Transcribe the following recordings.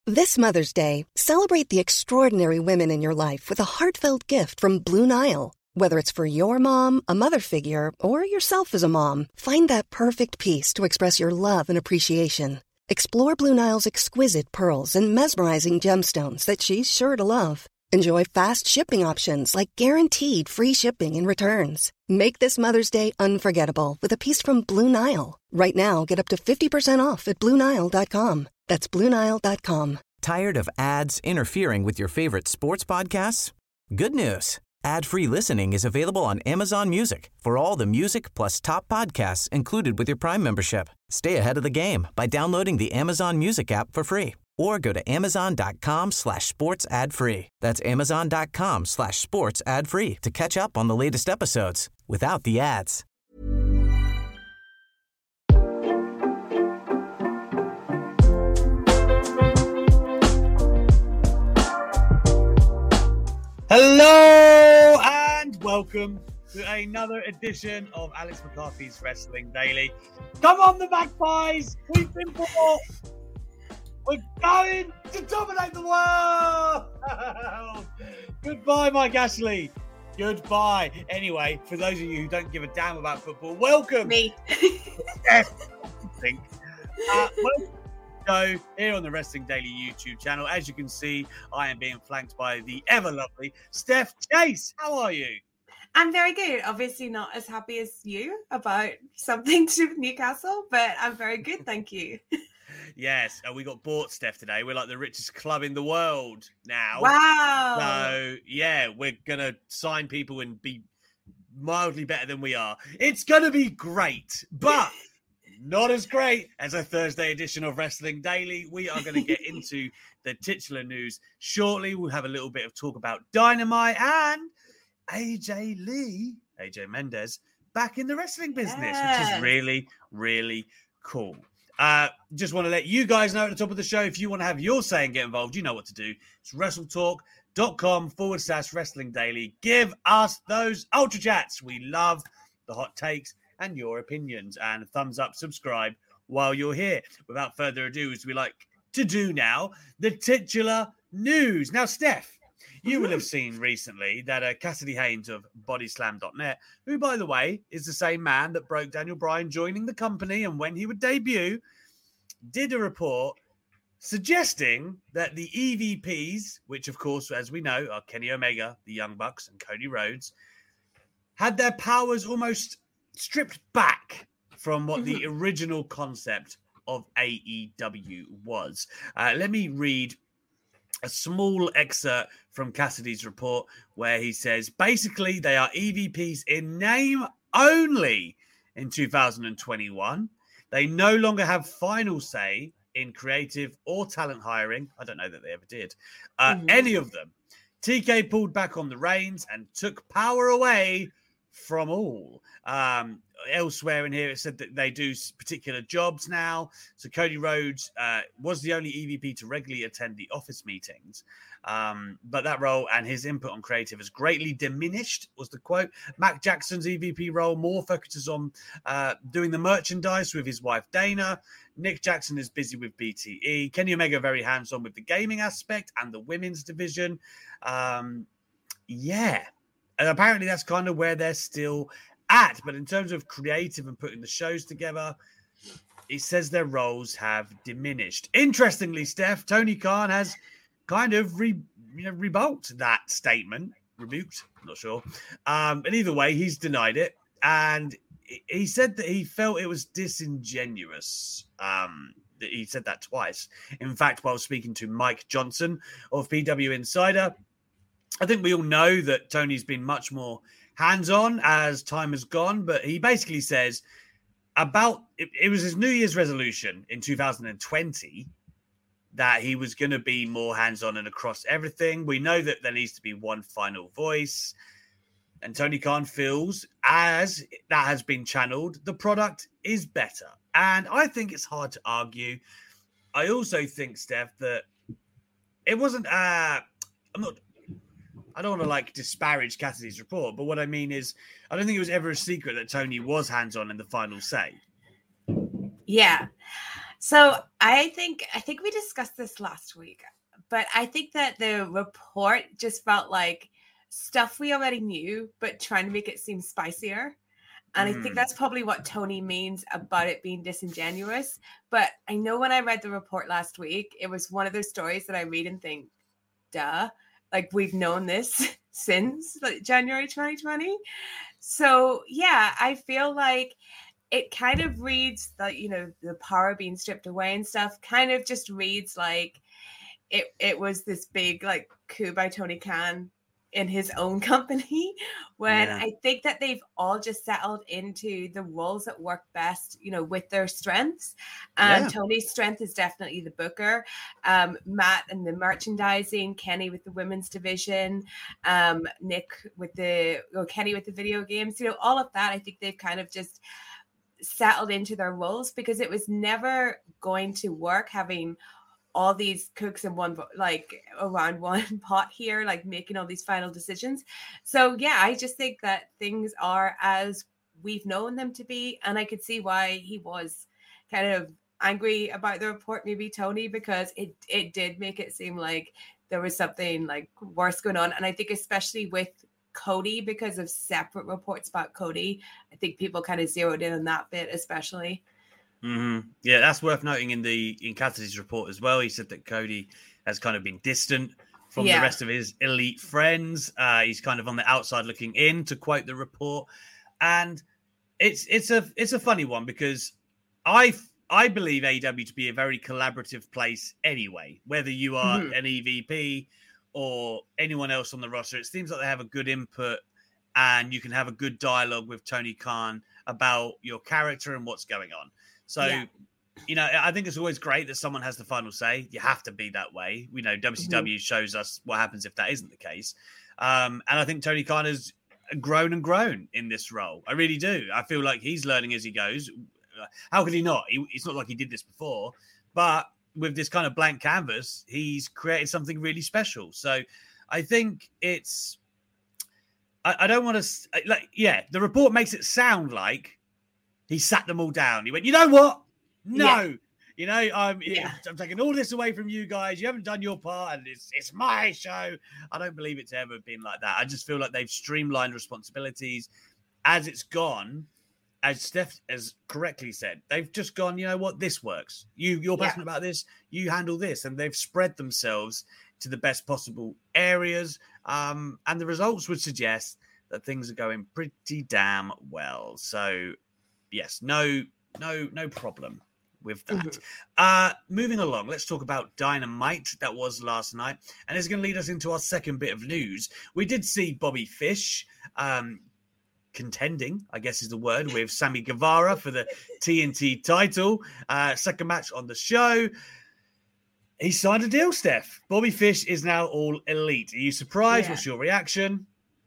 This Mother's Day, celebrate the extraordinary women in your life with a heartfelt gift from Blue Nile. Whether it's for your mom, a mother figure, or yourself as a mom, find that perfect piece to express your love and appreciation. Explore Blue Nile's exquisite pearls and mesmerizing gemstones that she's sure to love. Enjoy fast shipping options like guaranteed free shipping and returns. Make this Mother's Day unforgettable with a piece from Blue Nile. Right now, get up to 50% off at BlueNile.com. That's BlueNile.com. Tired of ads interfering with your favorite sports podcasts? Good news. Ad-free listening is available on Amazon Music for all the music plus top podcasts included with your Prime membership. Stay ahead of the game by downloading the Amazon Music app for free or go to amazon.com/sports ad free. That's amazon.com/sports ad free to catch up on the latest episodes without the ads. Hello and welcome to another edition of Alex McCarthy's Wrestling Daily. Come on, the Magpies! We've been brought. We're going to dominate the world! Goodbye, Mike Ashley. Goodbye. Anyway, for those of you who don't give a damn about football, welcome. Me. Welcome. So here on the Wrestling Daily YouTube channel, as you can see, I am being flanked by the ever lovely Steph Chase. How are you? I'm very good. Obviously not as happy as you about something to do with Newcastle, but I'm very good, thank you. Yes, and we got bought, Steph, today. We're like the richest club in the world now. Wow. So, yeah, we're going to sign people and be mildly better than we are. It's going to be great, but not as great as a Thursday edition of Wrestling Daily. We are going to get into the titular news shortly. We'll have a little bit of talk about Dynamite and AJ Mendez, back in the wrestling business, which is really, really cool. Just want to let you guys know at the top of the show, if you want to have your say and get involved, you know what to do. It's WrestleTalk.com/Wrestling Daily. Give us those Ultra Chats. We love the hot takes and your opinions, and thumbs up, subscribe while you're here. Without further ado, as we like to do now, the titular news. Now, Steph, you will have seen recently that Cassidy Haynes of BodySlam.net, who, by the way, is the same man that broke Daniel Bryan joining the company and when he would debut, did a report suggesting that the EVPs, which, of course, as we know, are Kenny Omega, the Young Bucks, and Cody Rhodes, had their powers almost stripped back from what the original concept of AEW was. Let me read a small excerpt from Cassidy's report where he says, basically, they are EVPs in name only in 2021. They no longer have final say in creative or talent hiring. I don't know that they ever did. Any of them. TK pulled back on the reins and took power away from all. Elsewhere in here, it said that they do particular jobs now. So Cody Rhodes was the only EVP to regularly attend the office meetings. But that role and his input on creative has greatly diminished, was the quote. Mac Jackson's EVP role more focuses on doing the merchandise with his wife, Dana. Nick Jackson is busy with BTE. Kenny Omega very hands-on with the gaming aspect and the women's division. Yeah. And apparently that's kind of where they're still at. But in terms of creative and putting the shows together, it says their roles have diminished. Interestingly, Steph, Tony Khan has kind of rebuked that statement. Rebuked? I'm not sure. But either way, he's denied it. And he said that he felt it was disingenuous. He said that twice. In fact, while speaking to Mike Johnson of PW Insider, I think we all know that Tony's been much more hands-on as time has gone, but he basically says about it was his New Year's resolution in 2020 that he was going to be more hands-on and across everything. We know that there needs to be one final voice, and Tony Khan feels, as that has been channeled, the product is better. And I think it's hard to argue. I also think, Steph, that it wasn't I don't want to disparage Cassidy's report, but what I mean is I don't think it was ever a secret that Tony was hands-on in the final say. Yeah. So I think we discussed this last week, but I think that the report just felt like stuff we already knew, but trying to make it seem spicier. And I think that's probably what Tony means about it being disingenuous. But I know when I read the report last week, it was one of those stories that I read and think, duh, like we've known this since like January 2020. So yeah, I feel like it kind of reads that, the power being stripped away and stuff kind of just reads like it was this big like coup by Tony Khan in his own company, when I think that they've all just settled into the roles that work best, with their strengths. And Tony's strength is definitely the booker, Matt and the merchandising, Kenny with the women's division, Kenny with the video games, all of that. I think they've kind of just settled into their roles, because it was never going to work having all these cooks in one, like around one pot here, like making all these final decisions. So yeah, I just think that things are as we've known them to be. And I could see why he was kind of angry about the report, maybe Tony, because it did make it seem like there was something like worse going on. And I think especially with Cody, because of separate reports about Cody, I think people kind of zeroed in on that bit, especially. Mm-hmm. Yeah, that's worth noting in Cassidy's report as well. He said that Cody has kind of been distant from the rest of his elite friends. He's kind of on the outside looking in, to quote the report. And it's a funny one, because I believe AEW to be a very collaborative place anyway, whether you are an EVP or anyone else on the roster. It seems like they have a good input, and you can have a good dialogue with Tony Khan about your character and what's going on. So, I think it's always great that someone has the final say. You have to be that way. We know WCW shows us what happens if that isn't the case. And I think Tony Khan has grown and grown in this role. I really do. I feel like he's learning as he goes. How could he not? It's not like he did this before. But with this kind of blank canvas, he's created something really special. So I think it's... I don't want to... the report makes it sound like he sat them all down. He went, you know what? No. I'm taking all this away from you guys. You haven't done your part, and it's my show. I don't believe it's ever been like that. I just feel like they've streamlined responsibilities as it's gone. As Steph has correctly said, they've just gone, you know what? This works. You're passionate about this. You handle this. And they've spread themselves to the best possible areas. And the results would suggest that things are going pretty damn well. So, yes, no problem with that. Moving along, let's talk about Dynamite. That was last night, and it's going to lead us into our second bit of news. We did see Bobby Fish contending, I guess is the word, with Sammy Guevara for the TNT title. Second match on the show. He signed a deal, Steph. Bobby Fish is now all elite. Are you surprised? What's your reaction?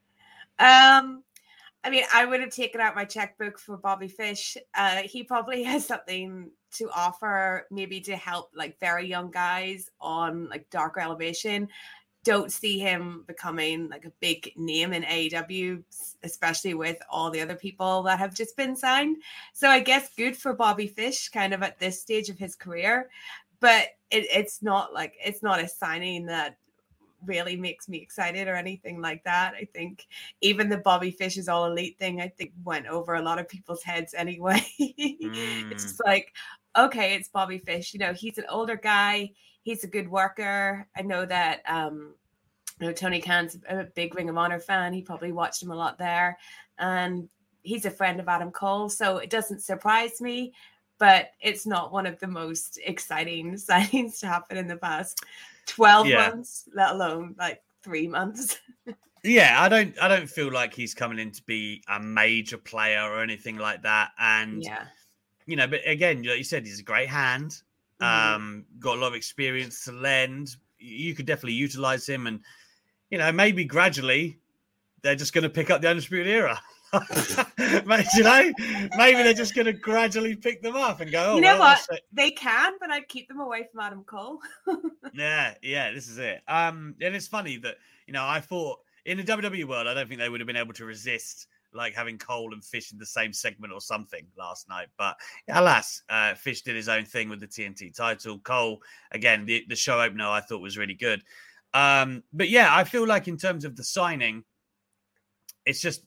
I mean, I would have taken out my checkbook for Bobby Fish. He probably has something to offer, maybe to help like very young guys on like Dark Elevation. Don't see him becoming like a big name in AEW, especially with all the other people that have just been signed. So I guess good for Bobby Fish kind of at this stage of his career, but it's not a signing that really makes me excited or anything like that. I think even the Bobby Fish is all elite thing, I think went over a lot of people's heads anyway. It's just like, okay, it's Bobby Fish. He's an older guy. He's a good worker. I know that Tony Khan's a big Ring of Honor fan. He probably watched him a lot there. And he's a friend of Adam Cole. So it doesn't surprise me, but it's not one of the most exciting signings to happen in the past 12 months, let alone like 3 months. I don't feel like he's coming in to be a major player or anything like that. And, but again, like you said, he's a great hand. Got a lot of experience to lend. You could definitely utilize him. And, maybe gradually they're just going to pick up the Undisputed Era. Maybe they're just going to gradually pick them up and go, what? They can, but I'd keep them away from Adam Cole. Yeah, this is it. And it's funny that, I thought in the WWE world, I don't think they would have been able to resist like having Cole and Fish in the same segment or something last night. But alas, Fish did his own thing with the TNT title. Cole, again, the show opener I thought was really good. But yeah, I feel like in terms of the signing, it's just,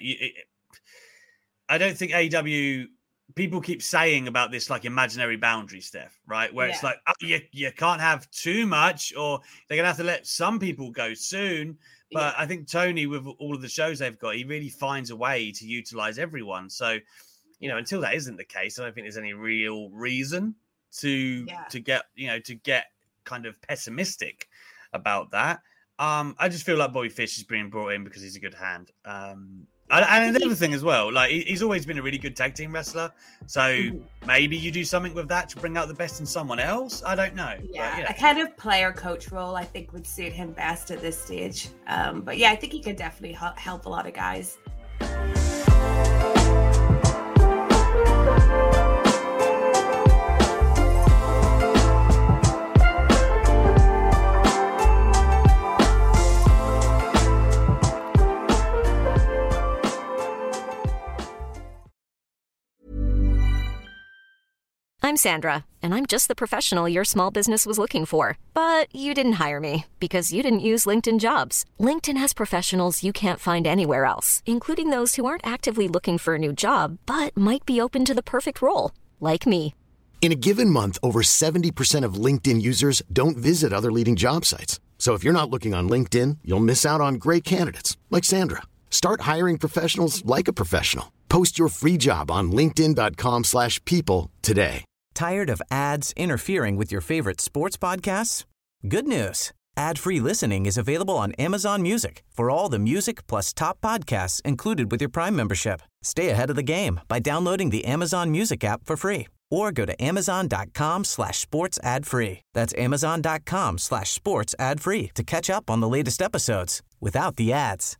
I don't think AEW, people keep saying about this like imaginary boundary, Steph, right? Where it's like, you can't have too much, or they're going to have to let some people go soon. But I think Tony, with all of the shows they've got, he really finds a way to utilize everyone. So, until that isn't the case, I don't think there's any real reason to get kind of pessimistic about that. I just feel like Bobby Fish is being brought in because he's a good hand. And another thing as well, like he's always been a really good tag team wrestler. So maybe you do something with that to bring out the best in someone else. I don't know. Yeah, a kind of player coach role I think would suit him best at this stage. But yeah, I think he could definitely help a lot of guys. I'm Sandra, and I'm just the professional your small business was looking for. But you didn't hire me because you didn't use LinkedIn Jobs. LinkedIn has professionals you can't find anywhere else, including those who aren't actively looking for a new job, but might be open to the perfect role, like me. In a given month, over 70% of LinkedIn users don't visit other leading job sites. So if you're not looking on LinkedIn, you'll miss out on great candidates like Sandra. Start hiring professionals like a professional. Post your free job on linkedin.com/people today. Tired of ads interfering with your favorite sports podcasts? Good news. Ad-free listening is available on Amazon Music for all the music plus top podcasts included with your Prime membership. Stay ahead of the game by downloading the Amazon Music app for free or go to amazon.com/sports ad free. That's amazon.com/sports ad free to catch up on the latest episodes without the ads.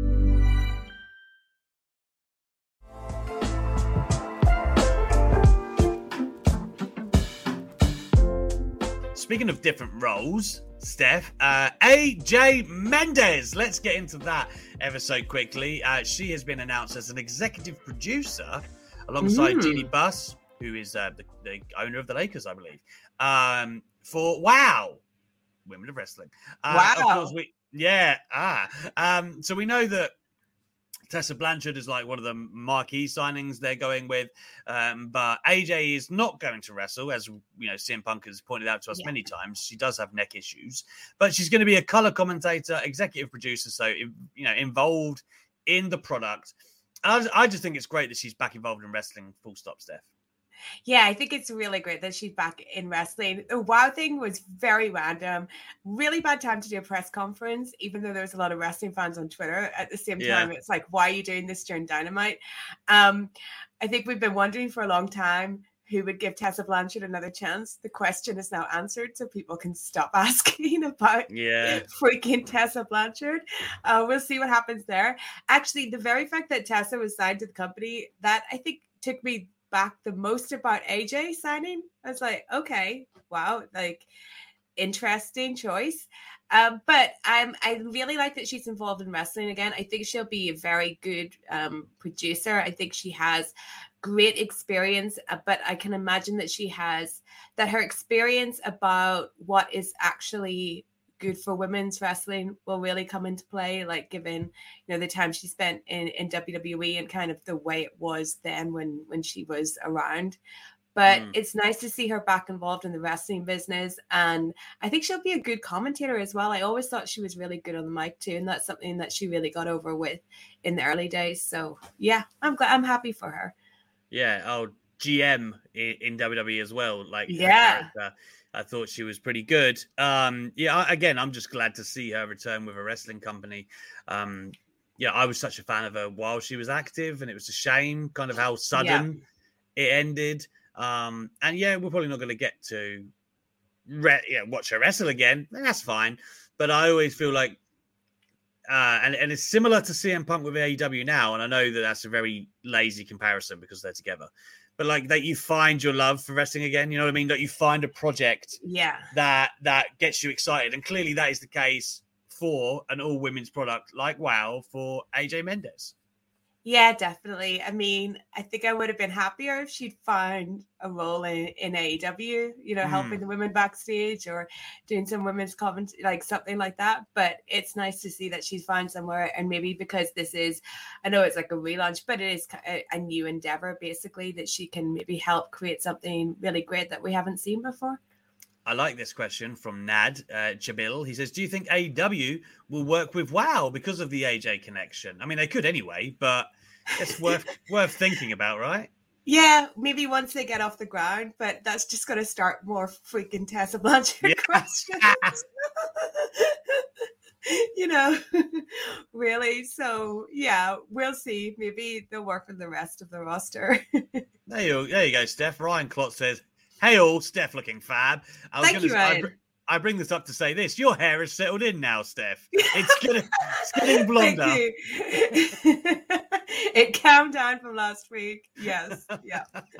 Speaking of different roles, Steph, AJ Mendez. Let's get into that ever so quickly. She has been announced as an executive producer alongside Jeannie Buss, who is the owner of the Lakers, I believe, for WOW, Women of Wrestling. Wow. Of course, so we know that Tessa Blanchard is like one of the marquee signings they're going with. But AJ is not going to wrestle, as CM Punk has pointed out to us many times. She does have neck issues, but she's going to be a color commentator, executive producer, so involved in the product. I just think it's great that she's back involved in wrestling, full stop, Steph. Yeah, I think it's really great that she's back in wrestling. The WOW thing was very random. Really bad time to do a press conference, even though there's a lot of wrestling fans on Twitter. At the same time, it's like, why are you doing this during Dynamite? I think we've been wondering for a long time who would give Tessa Blanchard another chance. The question is now answered, so people can stop asking about freaking Tessa Blanchard. We'll see what happens there. Actually, the very fact that Tessa was signed to the company, that I think took me back the most about AJ signing. I was like, okay, wow, like interesting choice. But I really like that she's involved in wrestling again. I think she'll be a very good producer. I think she has great experience, but I can imagine that her experience about what is actually good for women's wrestling will really come into play, like given the time she spent in WWE and kind of the way it was then when she was around. But it's nice to see her back involved in the wrestling business, and I think she'll be a good commentator as well. I always thought she was really good on the mic too, and that's something that she really got over with in the early days. So yeah, I'm happy for her. GM in WWE as well, like her character. I thought she was pretty good. Again, I'm just glad to see her return with a wrestling company. I was such a fan of her while she was active, and it was a shame kind of how sudden it ended. We're probably not going to get to watch her wrestle again. That's fine. But I always feel like, and it's similar to CM Punk with AEW now, and I know that that's a very lazy comparison because they're together. But like that, you find your love for wrestling again. You know what I mean? That you find a project that gets you excited, and clearly that is the case for an all women's product like WOW for AJ Mendez. Yeah, definitely. I mean, I think I would have been happier if she'd found a role in AEW, helping the women backstage or doing some women's commentary, like something like that. But it's nice to see that she's found somewhere. And maybe because this is, I know it's like a relaunch, but it is a new endeavor, basically, that she can maybe help create something really great that we haven't seen before. I like this question from Nad Jabil. He says, do you think AEW will work with WoW because of the AJ connection? I mean, they could anyway, but it's worth thinking about, right? Yeah, maybe once they get off the ground, but that's just going to start more freaking Tessa Blanchard questions. Really. So, yeah, we'll see. Maybe they'll work with the rest of the roster. There you go, Steph. Ryan Klotz says, hey all, Steph looking fab. Thank you, Ryan. I bring this up to say this. Your hair is settled in now, Steph. It's getting blonder. Thank you. It calmed down from last week. Yes. Yeah.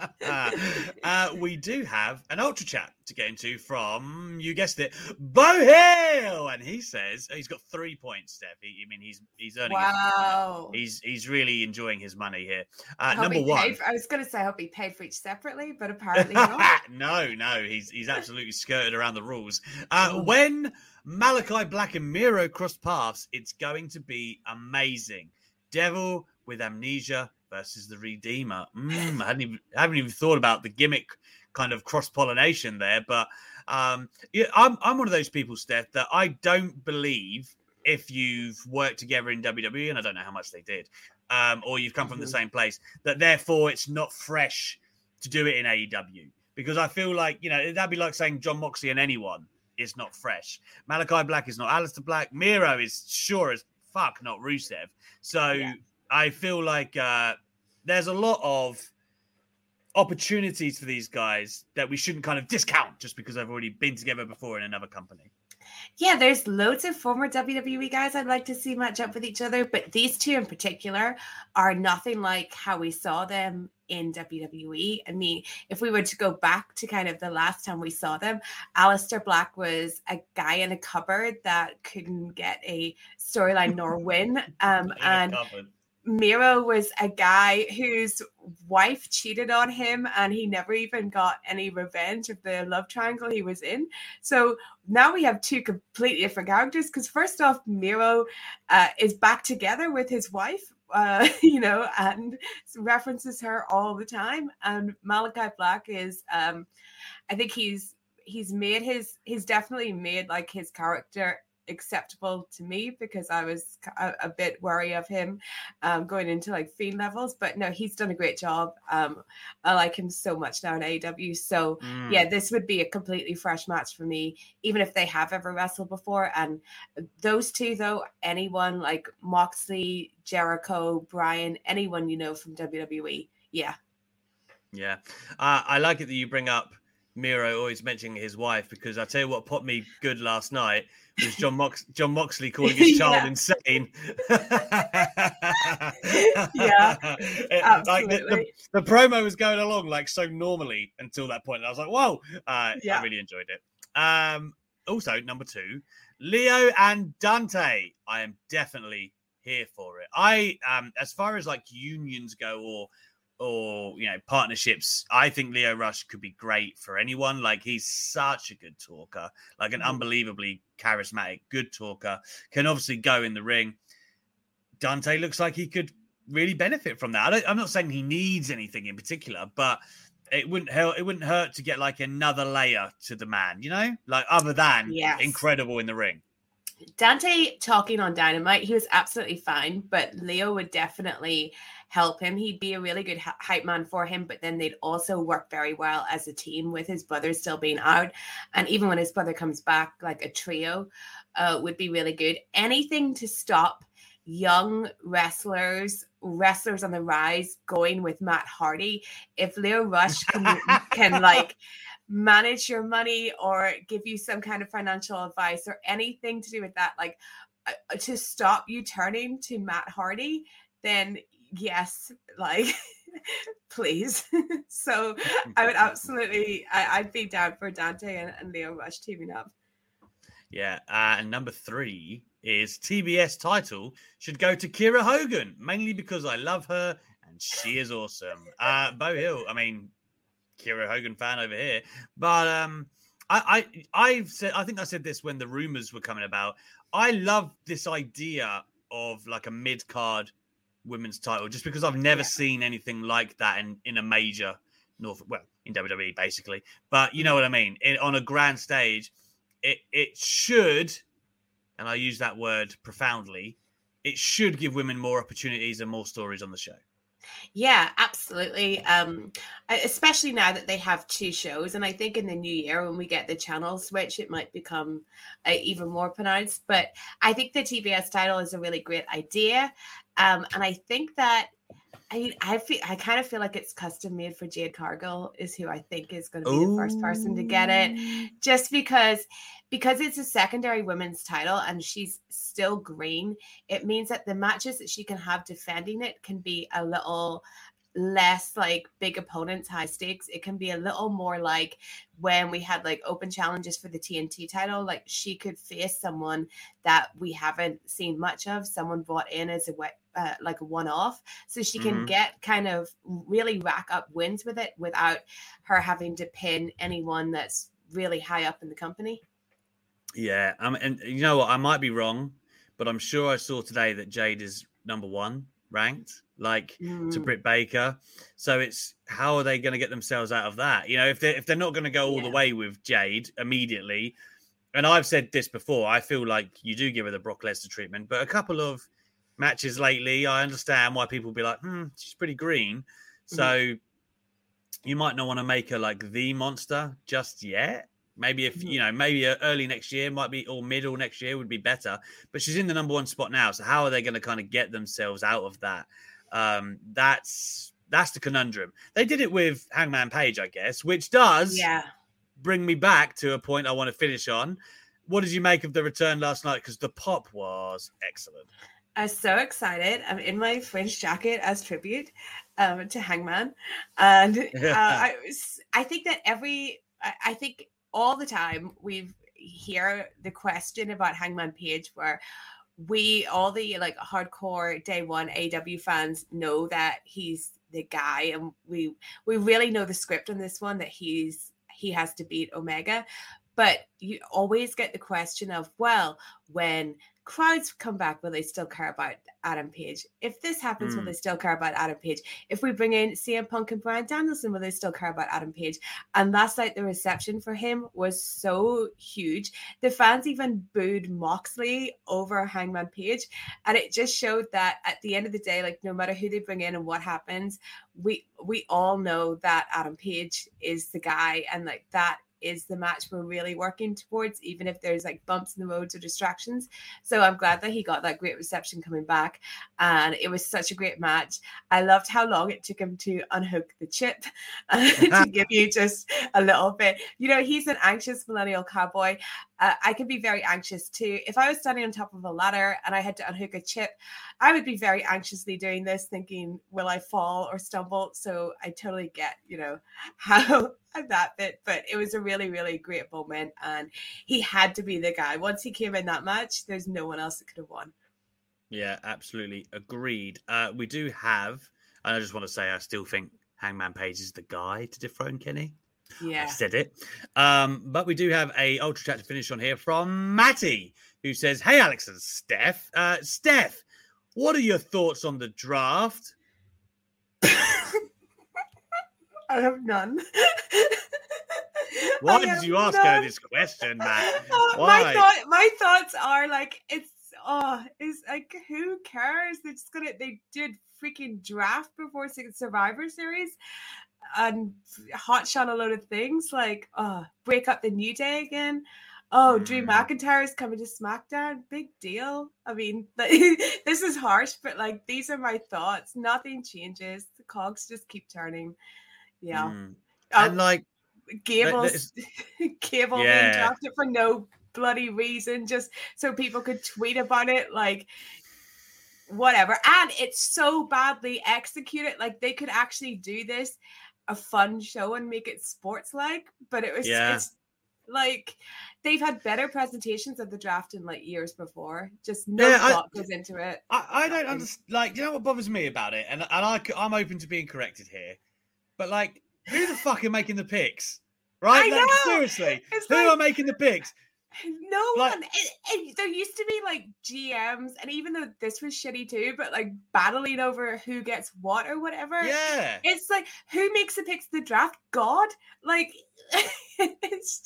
We do have an Ultra Chat to get into from, you guessed it, Bo Hill. And he says he's got 3 points, Steph. He's earning. Wow. He's really enjoying his money here. Number one. I was going to say I hope he paid for each separately, but apparently not. No. He's absolutely skirted around the rules. When Malachi Black and Miro cross paths, it's going to be amazing. Devil with amnesia versus the Redeemer. I haven't even thought about the gimmick kind of cross-pollination there, but I'm one of those people, Steph, that I don't believe if you've worked together in WWE, and I don't know how much they did, or you've come from the same place, that therefore it's not fresh to do it in AEW. Because I feel like, that'd be like saying John Moxley and anyone is not fresh. Malachi Black is not Aleister Black. Miro is sure as fuck not Rusev. So yeah. I feel like there's a lot of opportunities for these guys that we shouldn't kind of discount just because they've already been together before in another company. Yeah, there's loads of former WWE guys I'd like to see match up with each other, but these two in particular are nothing like how we saw them in WWE. I mean, if we were to go back to kind of the last time we saw them, Aleister Black was a guy in a cupboard that couldn't get a storyline nor win. And Miro was a guy whose wife cheated on him and he never even got any revenge of the love triangle he was in. So now we have two completely different characters because first off, Miro is back together with his wife, and references her all the time. And Malachi Black is, I think he's definitely made like his character acceptable to me because I was a bit wary of him going into like Fiend levels, but no, he's done a great job. I like him so much now in AEW. So yeah, this would be a completely fresh match for me, even if they have ever wrestled before. And those two though, anyone like Moxley, Jericho, Bryan, anyone from WWE. Yeah. I like it that you bring up Miro always mentioning his wife, because I tell you what popped me good last night was John Moxley calling his child insane. Yeah, absolutely. Like the promo was going along like so normally until that point. And I was like, whoa, I really enjoyed it. Also, number 2, Leo and Dante. I am definitely here for it. As far as like unions go or partnerships, I think Leo Rush could be great for anyone. Like, he's such a good talker, like an unbelievably charismatic, good talker, can obviously go in the ring. Dante looks like he could really benefit from that. I'm not saying he needs anything in particular, but it wouldn't hurt to get like another layer to the man, like other than incredible in the ring. Dante talking on Dynamite, he was absolutely fine, but Leo would definitely help him. He'd be a really good hype man for him, but then they'd also work very well as a team with his brother still being out. And even when his brother comes back, like a trio would be really good. Anything to stop young wrestlers on the rise going with Matt Hardy. If Leo Rush can like manage your money or give you some kind of financial advice or anything to do with that, like to stop you turning to Matt Hardy, then yes, like please. So I would absolutely, I'd be down for Dante and Leo Rush teaming up. Yeah, and number 3 is TBS title should go to Kiera Hogan, mainly because I love her and she is awesome. Bo Hill, I mean, Kiera Hogan fan over here, but I've said, I think I said this when the rumors were coming about. I love this idea of like a mid-card women's title, just because I've never seen anything like that in a major in WWE basically. But you know what I mean? On a grand stage, it should, and I use that word profoundly, it should give women more opportunities and more stories on the show. Yeah, absolutely. Especially now that they have 2 shows. And I think in the new year, when we get the channel switch, it might become even more pronounced. But I think the TBS title is a really great idea. And I think that, I kind of feel like it's custom made for Jade Cargill is who I think is going to be the first person to get it. Just because it's a secondary women's title and she's still green, it means that the matches that she can have defending it can be a little less like big opponents, high stakes. It can be a little more like when we had like open challenges for the TNT title, like she could face someone that we haven't seen much of, someone brought in as a one-off, so she can get kind of really rack up wins with it without her having to pin anyone that's really high up in the company. Yeah, and you know what? I might be wrong, but I'm sure I saw today that Jade is number 1 ranked, to Britt Baker. So it's how are they going to get themselves out of that? You know, if they're not going to go all the way with Jade immediately, and I've said this before, I feel like you do give her the Brock Lesnar treatment, but a couple of matches lately, I understand why people be like, she's pretty green. So you might not want to make her like the monster just yet. Maybe if, maybe early next year might be, or middle next year would be better. But she's in the number 1 spot now. So how are they going to kind of get themselves out of that? That's the conundrum. They did it with Hangman Page, I guess, which does bring me back to a point I want to finish on. What did you make of the return last night? Because the pop was excellent. I was so excited. I'm in my French jacket as tribute to Hangman. And I think that I think all the time we hear the question about Hangman Page where all the like hardcore day one AEW fans know that he's the guy. And we really know the script on this one, that he has to beat Omega. But you always get the question of, well, when crowds come back, will they still care about Adam Page? If this happens, will they still care about Adam Page? If we bring in CM Punk and Bryan Danielson, will they still care about Adam Page? And last night, the reception for him was so huge. The fans even booed Moxley over Hangman Page. And it just showed that at the end of the day, like no matter who they bring in and what happens, we all know that Adam Page is the guy, and like that is the match we're really working towards, even if there's like bumps in the roads or distractions. So I'm glad that he got that great reception coming back, and it was such a great match. I loved how long it took him to unhook the chip to give you just a little bit. You know, he's an anxious millennial cowboy. I can be very anxious too. If I was standing on top of a ladder and I had to unhook a chip, I would be very anxiously doing this, thinking, will I fall or stumble? So I totally get, how that bit, but it was a really, really great moment, and he had to be the guy. Once he came in that match, there's no one else that could have won. Yeah, absolutely. Agreed. We do have, and I just want to say, I still think Hangman Page is the guy to dethrone Kenny. Yeah. I said it. But we do have a Ultra Chat to finish on here from Matty, who says, hey, Alex and Steph. Steph, what are your thoughts on the draft? I have none. Why did you ask her this question, Matt? Why? My thoughts are like, it's like, who cares? They did freaking draft before Survivor Series and hotshot a load of things, like break up the New Day again. Drew McIntyre is coming to SmackDown. Big deal. I mean, this is harsh, but like, these are my thoughts. Nothing changes. The cogs just keep turning. Yeah. And like Gable being drafted for no bloody reason, just so people could tweet about it, like whatever. And it's so badly executed. Like, they could actually do this a fun show and make it sports like, but it was Like, they've had better presentations of the draft in like years before. Just no thought goes into it. I don't understand. Like, you know what bothers me about it? And I'm open to being corrected here. But, like, who the fuck are making the picks? Right? I know. Seriously. Who are making the picks? No one. There used to be like GMs, and even though this was shitty too, but like battling over who gets what or whatever. Yeah. It's like, who makes the picks the draft? God? Like, it's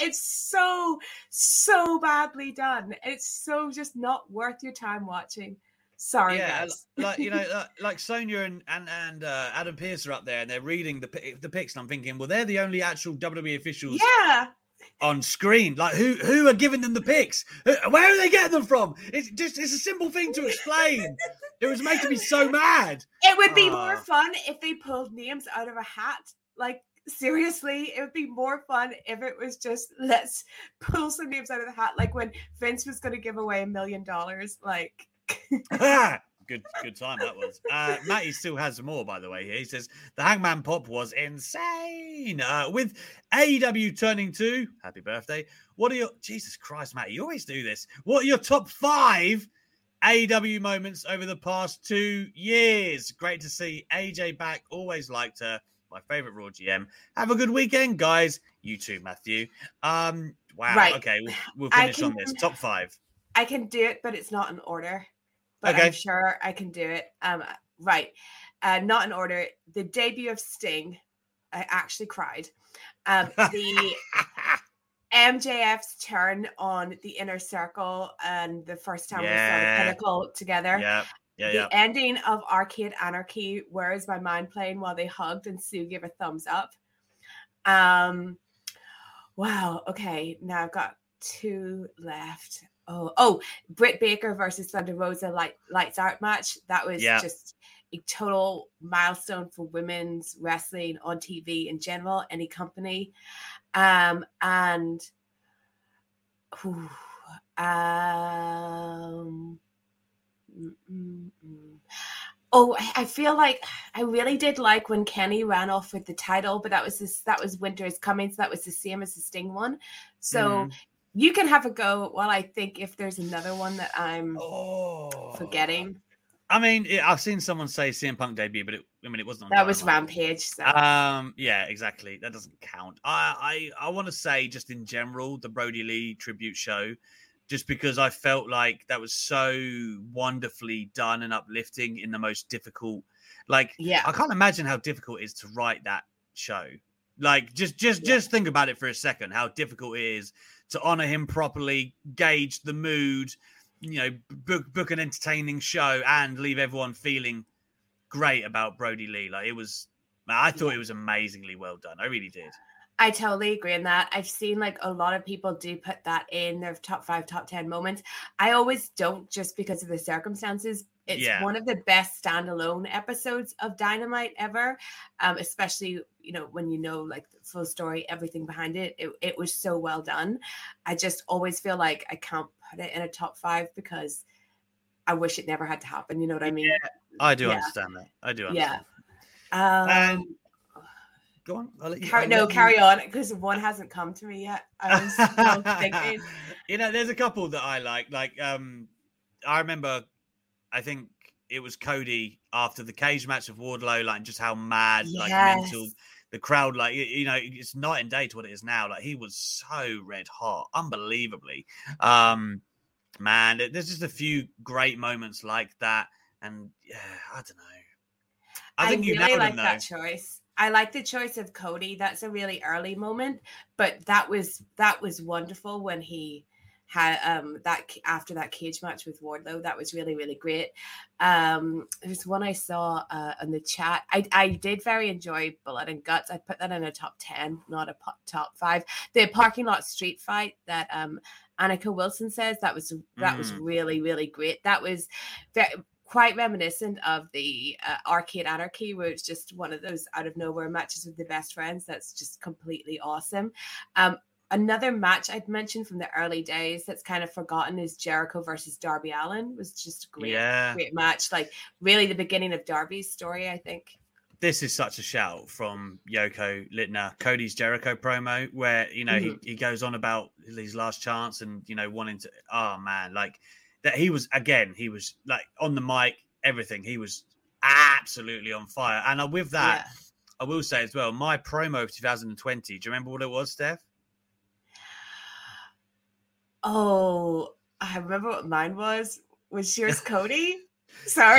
so badly done. It's so just not worth your time watching. Sorry, guys. Like, you know, like Sonia and Adam Pearce are up there, and they're reading the picks, and I'm thinking, well, they're the only actual WWE officials. Yeah. On screen, like who are giving them the picks? Where are they getting them from? It's a simple thing to explain. It was making me so mad. It would be more fun if they pulled names out of a hat. Like, seriously, it would be more fun if it was just, let's pull some names out of the hat. Like when Vince was going to give away $1 million. Like, Good time that was. Matty still has more, by the way. Here he says the Hangman Pop was insane. With AEW turning to happy birthday. What are your Jesus Christ, Matty? You always do this. What are your top 5 AEW moments over the past 2 years? Great to see AJ back. Always liked her. My favorite Raw GM. Have a good weekend, guys. You too, Matthew. Wow. Right. Okay, we'll finish on this. Top 5. I can do it, but it's not in order. But okay. I'm sure I can do it. Right. Not in order. The debut of Sting, I actually cried. The MJF's turn on the Inner Circle and the first time we saw the Pinnacle together. The ending of Arcade Anarchy, Where Is My Mind Playing, while they hugged and Sue gave a thumbs up. Wow. Okay. Now I've got 2 left. Oh, Britt Baker versus Thunder Rosa lights out match. That was just a total milestone for women's wrestling on TV in general, any company. I feel like I really did like when Kenny ran off with the title, but that was Winter Is Coming, so that was the same as the Sting one. So you can have a go while I think if there's another one that I'm forgetting. I mean, I've seen someone say CM Punk debut, but it wasn't on that was Rampage. So. Yeah, exactly. That doesn't count. I want to say just in general, the Brody Lee tribute show, just because I felt like that was so wonderfully done and uplifting in the most difficult. Like, I can't imagine how difficult it is to write that show. Like, just think about it for a second, how difficult it is to honor him properly, gauge the mood, you know, book an entertaining show and leave everyone feeling great about Brody Lee. Like, I thought it was amazingly well done. I really did. I totally agree in that. I've seen like a lot of people do put that in their top 5, top 10 moments. I always don't, just because of the circumstances. It's one of the best standalone episodes of Dynamite ever, especially, you know, when you know like the full story, everything behind it. It was so well done. I just always feel like I can't put it in a top 5 because I wish it never had to happen. You know what I mean? Yeah, I do understand that. I do understand. Yeah. Go on. I'll let you, carry on, because one hasn't come to me yet. I was still thinking. You know, there's a couple that I like. Like, I remember, I think it was Cody after the cage match of Wardlow, like just how mad, like mental the crowd, like, you know, it's night and day to what it is now. Like, he was so red hot, unbelievably. Man, there's just a few great moments like that, and I don't know. I think you really like that choice. I like the choice of Cody. That's a really early moment, but that was wonderful when he had that after that cage match with Wardlow. That was really, really great. There's one I saw in the chat. I did very enjoy Blood and Guts. I put that in a top 10, not a top 5. The parking lot street fight that Annika Wilson says, that was really, really great. That was quite reminiscent of the Arcade Anarchy, where it's just one of those out of nowhere matches with the best friends. That's just completely awesome. Another match I'd mentioned from the early days that's kind of forgotten is Jericho versus Darby Allin. Was just a great match. Like, really the beginning of Darby's story, I think. this is such a shout from Yoko Littner, Cody's Jericho promo, where, you know, he goes on about his last chance and, you know, wanting to, oh man, like that he was like on the mic, everything. He was absolutely on fire. And with that, I will say as well, my promo of 2020, do you remember what it was, Steph? Oh, I remember what mine was. Was yours Cody? Sorry.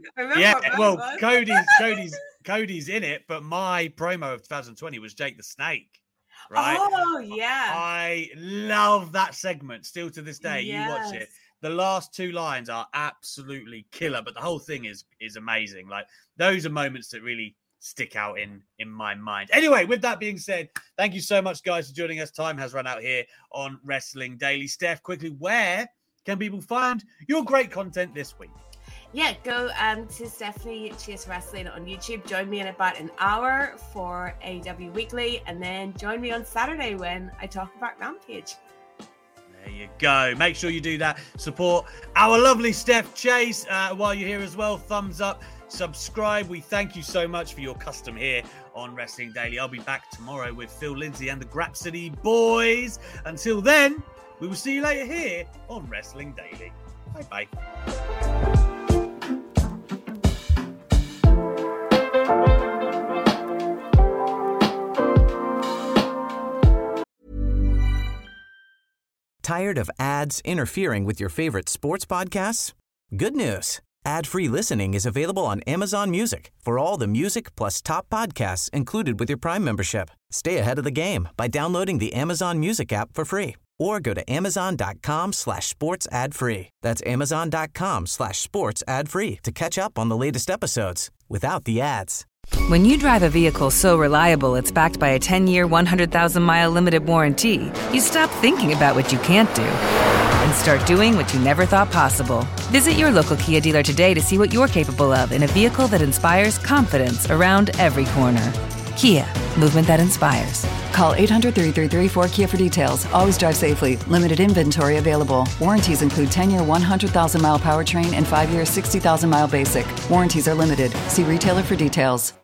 Cody's in it, but my promo of 2020 was Jake the Snake, right? Oh, yeah. I love that segment still to this day. Yes. You watch it. The last 2 lines are absolutely killer, but the whole thing is amazing. Like, those are moments that really stick out in my mind. Anyway, with that being said, thank you so much, guys, for joining us. Time has run out here on Wrestling Daily. Steph, quickly, where can people find your great content this week? Yeah, go to Stephanie Chase Wrestling on YouTube. Join me in about an hour for AEW Weekly, and then join me on Saturday when I talk about Rampage. There you go. Make sure you do that. Support our lovely Steph Chase while you're here as well. Thumbs up, subscribe. We thank you so much for your custom here on Wrestling Daily. I'll be back tomorrow with Phil Lindsay and the Grapsody boys. Until then, we will see you later here on Wrestling Daily. Bye-bye. Tired of ads interfering with your favorite sports podcasts? Good news. Ad-free listening is available on Amazon Music for all the music plus top podcasts included with your Prime membership. Stay ahead of the game by downloading the Amazon Music app for free or go to amazon.com/sports ad free. That's amazon.com/sports ad free to catch up on the latest episodes without the ads. When you drive a vehicle so reliable it's backed by a 10-year, 100,000-mile limited warranty, you stop thinking about what you can't do and start doing what you never thought possible. Visit your local Kia dealer today to see what you're capable of in a vehicle that inspires confidence around every corner. Kia, movement that inspires. Call 800-333-4KIA for details. Always drive safely. Limited inventory available. Warranties include 10-year, 100,000-mile powertrain and 5-year, 60,000-mile basic. Warranties are limited. See retailer for details.